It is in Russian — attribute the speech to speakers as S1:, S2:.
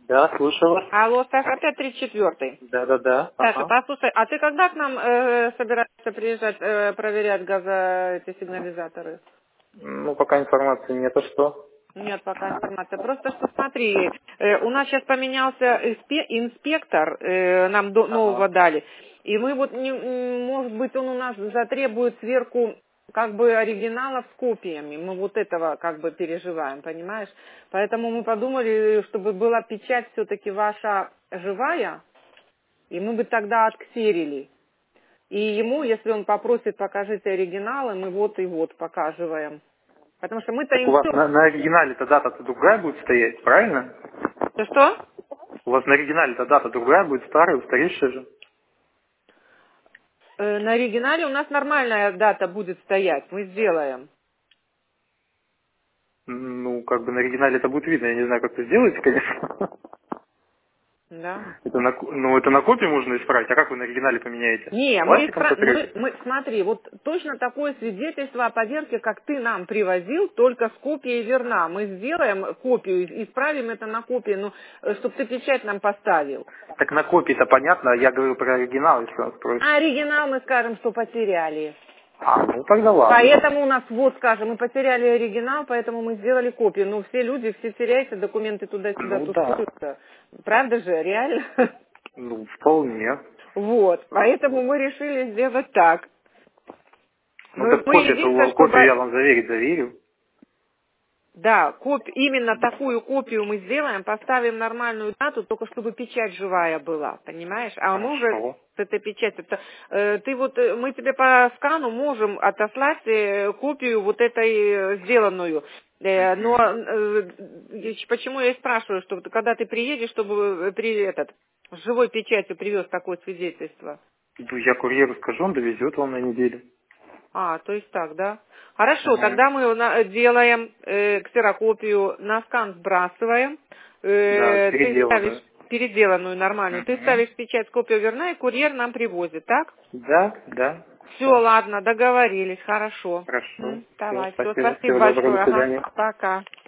S1: Да, слушаю вас.
S2: Алло, Саша, опять 34-й.
S1: Да.
S2: Саша,
S1: Ага.
S2: послушай, а ты когда к нам собираешься приезжать проверять эти сигнализаторы?
S1: Ну, пока информации нет, а что?
S2: Нет пока информации. Просто что смотри, у нас сейчас поменялся инспектор, нам
S1: Ага.
S2: нового дали. И мы вот, может быть, он у нас затребует сверху как бы оригиналов с копиями. Мы вот этого как бы переживаем, понимаешь? Поэтому мы подумали, чтобы была печать все-таки ваша живая, и мы бы тогда отксерили. И ему, если он попросит, покажите оригиналы, мы вот и вот показываем. Потому что мы-то
S1: Так у
S2: им
S1: вас
S2: все...
S1: на оригинале-то дата-то другая будет стоять, правильно?
S2: Что?
S1: У вас на оригинале-то дата другая будет, старая, устаревшая же.
S2: На оригинале у нас нормальная дата будет стоять, мы сделаем.
S1: Ну, как бы на оригинале это будет видно, я не знаю, как вы сделаете, конечно.
S2: Да.
S1: Это на копии можно исправить, а как вы на оригинале поменяете?
S2: Не,
S1: Пластиком сотрете?
S2: смотри, вот точно такое свидетельство о поверке, как ты нам привозил, только с копией верна. Мы сделаем копию, исправим это на копии, ну, чтобы ты печать нам поставил.
S1: Так на копии-то понятно, я говорю про оригинал, если вас спросят.
S2: А оригинал мы скажем, что потеряли.
S1: А, ну тогда ладно.
S2: Поэтому у нас, вот скажем, мы потеряли оригинал, поэтому мы сделали копию. Ну, все люди, все теряются, документы туда-сюда
S1: Ну да.
S2: тусуются. Правда же, реально?
S1: Ну, вполне.
S2: Вот, поэтому мы решили сделать так.
S1: Ну
S2: Ну,
S1: так
S2: мы единственное,
S1: копию
S2: чтобы...
S1: я вам заверю.
S2: Да, именно такую копию мы сделаем, поставим нормальную дату, только чтобы печать живая была, понимаешь? А мы уже
S1: Хорошо.
S2: с этой печатью... мы тебе по скану можем отослать копию вот этой сделанную. Но почему я и спрашиваю, что когда ты приедешь, чтобы с живой печатью привез такое свидетельство?
S1: Ну, я курьеру скажу, он довезет вам на неделю.
S2: А, то есть так, да? Хорошо,
S1: Ага.
S2: тогда мы делаем ксерокопию, на скан сбрасываем,
S1: Да,
S2: ты ставишь
S1: переделанную.
S2: переделанную нормальную, ты
S1: Угу.
S2: ставишь печать, копия верна, и курьер нам привозит, так?
S1: Да.
S2: Все,
S1: Все.
S2: ладно, договорились, хорошо.
S1: Хорошо. Все,
S2: Давай, все,
S1: спасибо.
S2: спасибо
S1: Всего доброго,
S2: большое,
S1: до
S2: ага,
S1: свидания.
S2: пока.